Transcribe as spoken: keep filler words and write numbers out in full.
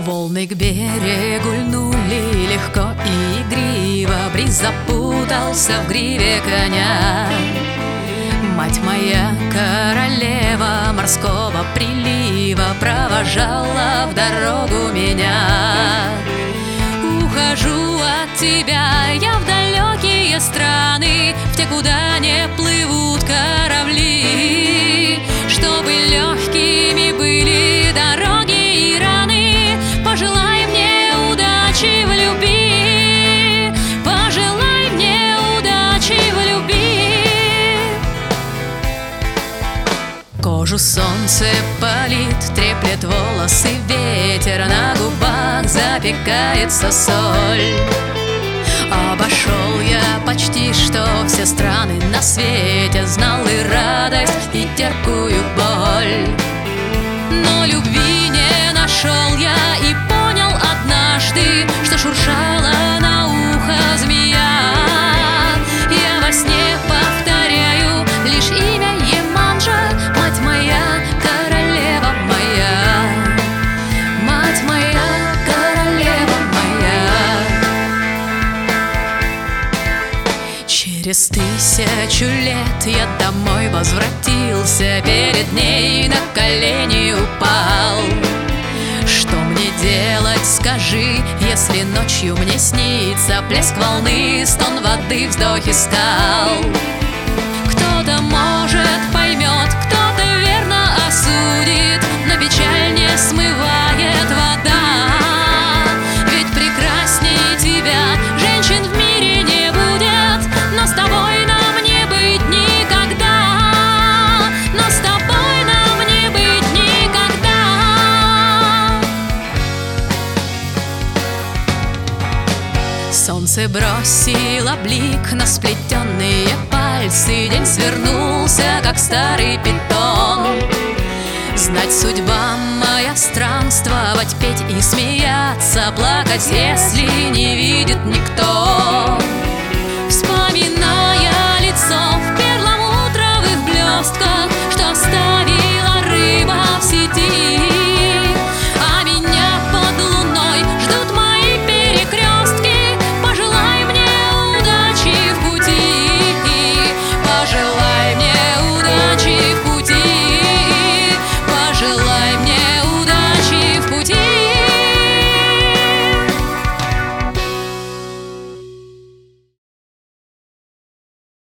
Волны к берегу льнули легко и игриво, бриз запутался в гриве коня. Мать моя, королева морского прилива, провожала в дорогу меня. Ухожу от тебя я в далекие страны, в те, куда не плывут корабли, чтобы легкими были дороги и раны. Пожелай мне удачи в любви, пожелай мне удачи в любви. Кожу солнце палит, треплет волосы ветер, на губах запекается соль. Обошел я почти что все страны на свете, знал и радость, и терпкую боль. Но любви не нашел я и понял однажды, что шуршала на ухо змея. Я во сне повторяю лишь имя Еманжа, мать моя, королева моя, мать моя, королева моя. Через тысячу лет я домой возвратился, перед ней на колени упал. Что мне делать, скажи, если ночью мне снится плеск волны, стон воды, вздохи скал? Кто-то, может, поймет, кто-то верно осудит, но печаль не смывает вода. Ведь прекрасней тебя женщин в мире не будет, но с тобой нам не быть никогда, но с тобой нам не быть никогда. Солнце бросило блик на сплетенные пальцы, день свернулся, как старый питон. Знать, судьба моя странствовать, петь и смеяться, плакать, если не видит никто.